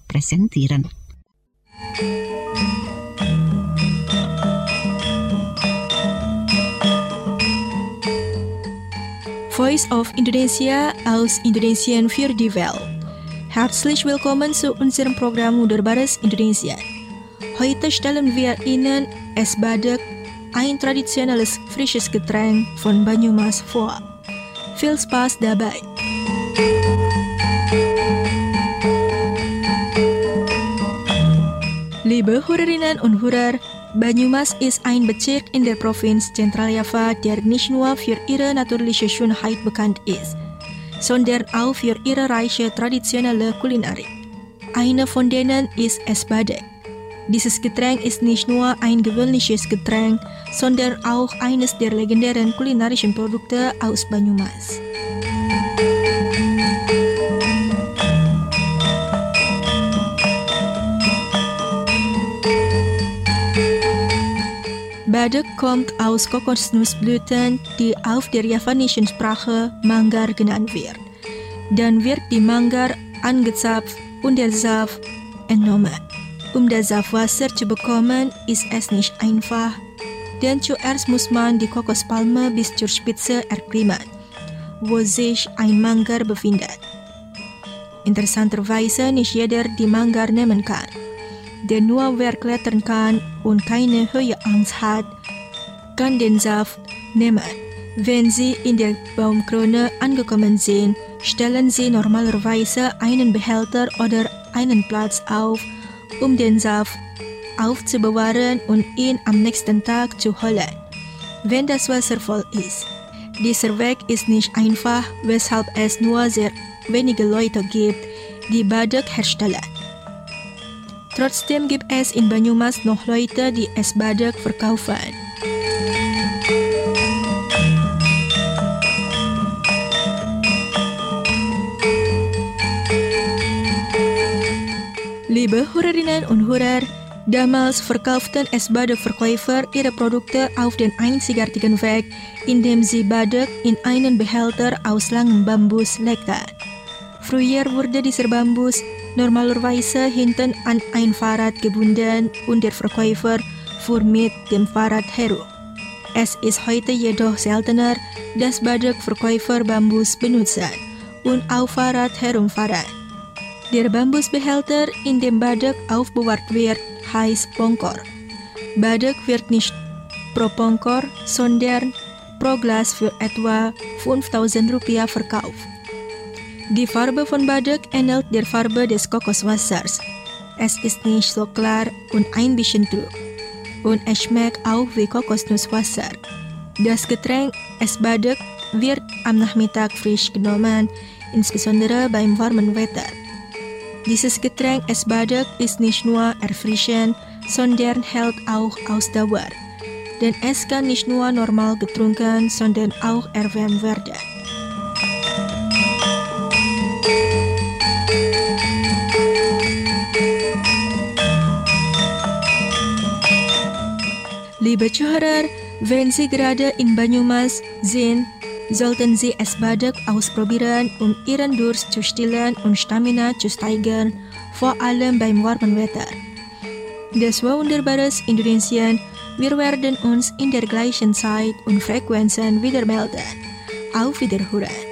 präsentieren. Voice of Indonesia aus Indonesien für die Welt. Herzlich willkommen zu unserem Programm Wunderbares Indonesia. Heute stellen wir Ihnen es Badek, ein traditionelles frisches Getränk von Banyumas vor. Viel Spaß dabei! Liebe Hörerinnen und Hörer, Banyumas ist ein Bezirk in der Provinz Zentraljava, der nicht nur für ihre natürliche Schönheit bekannt ist, sondern auch für ihre reiche traditionelle Kulinarik. Eine von denen ist es Badek. Dieses Getränk ist nicht nur ein gewöhnliches Getränk, sondern auch eines der legendären kulinarischen Produkte aus Banyumas. Badek kommt aus Kokosnussblüten, die auf der javanischen Sprache Manggar genannt wird. Dann wird die Manggar angezapft und der Saft entnommen. Um das Saftwasser zu bekommen, ist es nicht einfach, denn zuerst muss man die Kokospalme bis zur Spitze erklimmen, wo sich ein Manggar befindet. Interessanterweise nicht jeder die Manggar nehmen kann. Denn nur wer klettern kann und keine Höheangst hat, kann den Saft nehmen. Wenn Sie in der Baumkrone angekommen sind, stellen Sie normalerweise einen Behälter oder einen Platz auf, um den Saft aufzubewahren und ihn am nächsten Tag zu holen, wenn das Wasser voll ist. Dieser Weg ist nicht einfach, weshalb es nur sehr wenige Leute gibt, die Badek herstellen. Trotzdem gibt es in Banyumas noch Leute, die es Badek verkaufen. Liebe Hörerinnen und Hörer, damals verkauften es Badek-Verkäufer ihre Produkte auf den einzigartigen Weg, indem sie Badek in einen Behälter aus langem Bambus legten. Früher wurde dieser Bambus normalerweise hinten an ein Fahrrad gebunden und der Verkäufer fuhr mit dem Fahrrad herum. Es ist heute jedoch seltener, dass Badek-Verkäufer Bambus benutzen und auf Fahrrad herumfahren. Der Bambusbehälter, in dem Badek aufbewahrt wird, heißt Pongkor. Badek wird nicht pro Pongkor, sondern pro Glas für etwa 5.000 Rupiah verkauft. Die Farbe von Badek ähnelt der Farbe des Kokoswassers. Es ist nicht so klar und ein bisschen trüb. Und es schmeckt auch wie Kokosnusswasser. Das Getränk es Badek wird am Nachmittag frisch genommen, insbesondere beim warmen Wetter. Dieses Getränk es Badek ist nicht nur erfrischend, sondern hält auch Ausdauer. Denn es kann nicht nur normal getrunken, sondern auch erwärmt werden. Liebe Zuhörer, wenn Sie gerade in Banyumas sind, sollten Sie es Badek ausprobieren, um Ihren Durst zu stillen und Stamina zu steigern, vor allem beim warmen Wetter. Das war Wunderbares Indonesien. Wir werden uns in der gleichen Zeit und Frequenzen wieder melden. Auf Wiederhören!